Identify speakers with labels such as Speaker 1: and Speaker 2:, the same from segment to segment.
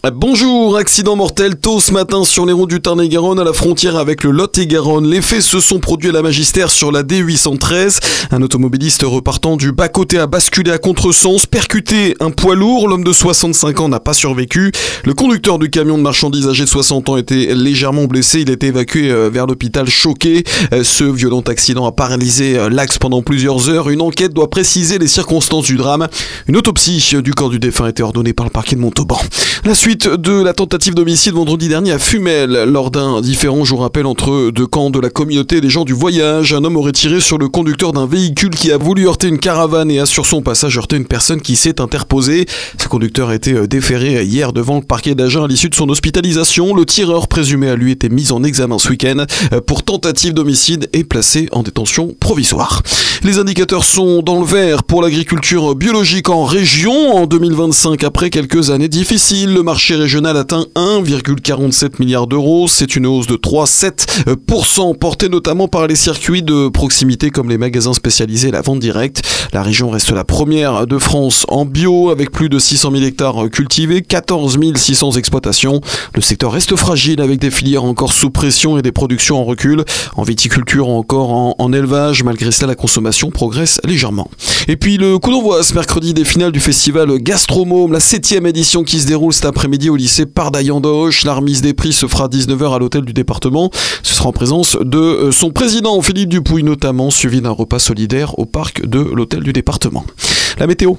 Speaker 1: Bonjour, accident mortel tôt ce matin sur les routes du Tarn-et-Garonne à la frontière avec le Lot-et-Garonne. Les faits se sont produits à la Magistère sur la D813. Un automobiliste repartant du bas-côté a basculé à contresens, percuté un poids lourd. L'homme de 65 ans n'a pas survécu. Le conducteur du camion de marchandises âgé de 60 ans était légèrement blessé. Il a été évacué vers l'hôpital choqué. Ce violent accident a paralysé l'axe pendant plusieurs heures. Une enquête doit préciser les circonstances du drame. Une autopsie du corps du défunt a été ordonnée par le parquet de Montauban. La suite de la tentative d'homicide vendredi dernier à Fumel. Lors d'un différend, je vous rappelle, entre deux camps de la communauté des gens du voyage, un homme aurait tiré sur le conducteur d'un véhicule qui a voulu heurter une caravane et a sur son passage heurté une personne qui s'est interposée. Ce conducteur a été déféré hier devant le parquet d'Agen à l'issue de son hospitalisation. Le tireur présumé à lui était mis en examen ce week-end pour tentative d'homicide et placé en détention provisoire. Les indicateurs sont dans le vert pour l'agriculture biologique en région. En 2025, après quelques années difficiles, le marché régional atteint 1,47 milliard d'euros. C'est une hausse de 3,7%, portée notamment par les circuits de proximité comme les magasins spécialisés et la vente directe. La région reste la première de France en bio, avec plus de 600 000 hectares cultivés, 14 600 exploitations. Le secteur reste fragile avec des filières encore sous pression et des productions en recul. En viticulture ou encore en élevage, malgré cela, la consommation progresse légèrement. Et puis le coup d'envoi ce mercredi des finales du festival Gastromôme, la 7e édition qui se déroule cet après-midi au lycée Pardaillan-d'Auch. La remise des prix se fera à 19h à l'hôtel du département. Ce sera en présence de son président Philippe Dupouille notamment, suivi d'un repas solidaire au parc de l'hôtel du département. La météo.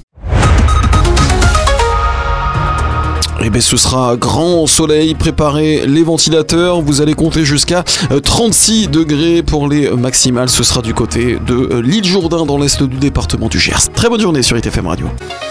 Speaker 1: Eh bien, ce sera grand soleil, préparez les ventilateurs, vous allez compter jusqu'à 36 degrés pour les maximales, ce sera du côté de l'île Jourdain dans l'est du département du Gers. Très bonne journée sur ITFM Radio.